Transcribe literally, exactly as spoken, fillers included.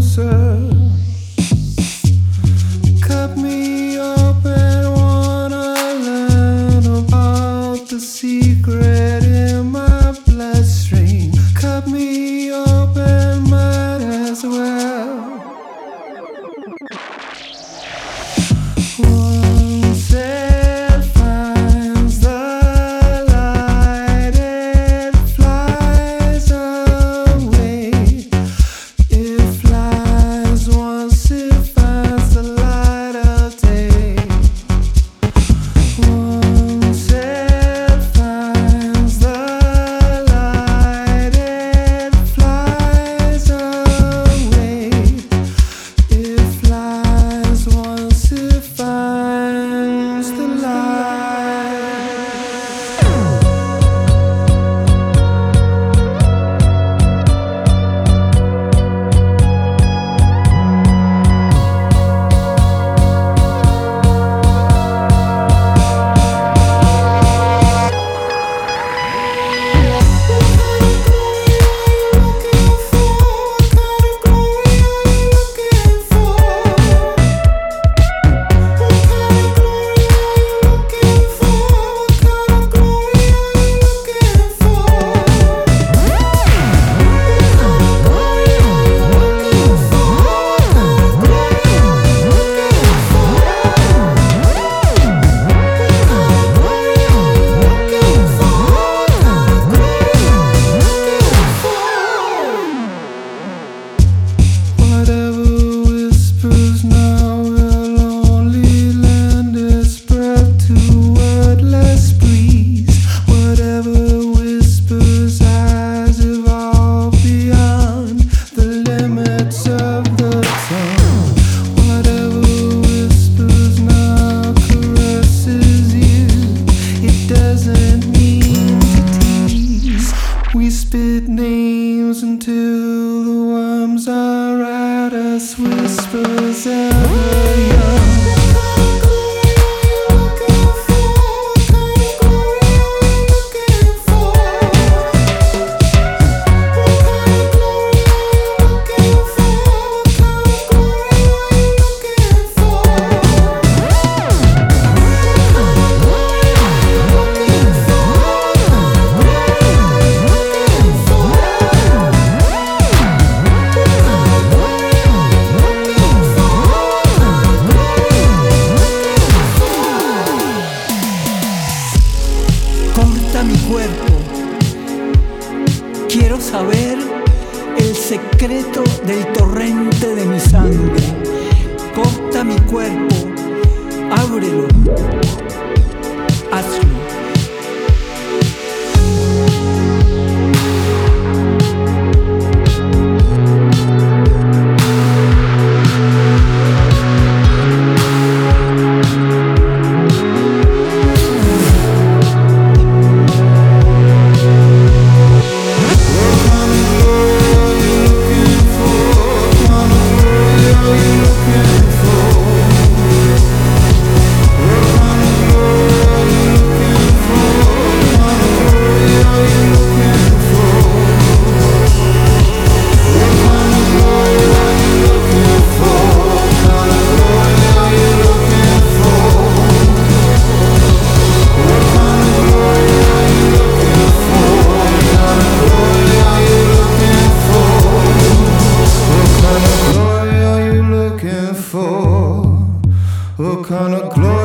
closer. Cut me open, wanna learn about the secret in my bloodstream. Cut me open, might as well. Once it finds the light, it flies away. It flies once it finds the light of day. Once it finds the light, it flies away. It flies once it finds the light. We spit names until the worms are at us, whispers ever young. Corta mi cuerpo, quiero saber el secreto del torrente de mi sangre. Corta mi cuerpo, ábrelo, hazlo. What kind of glory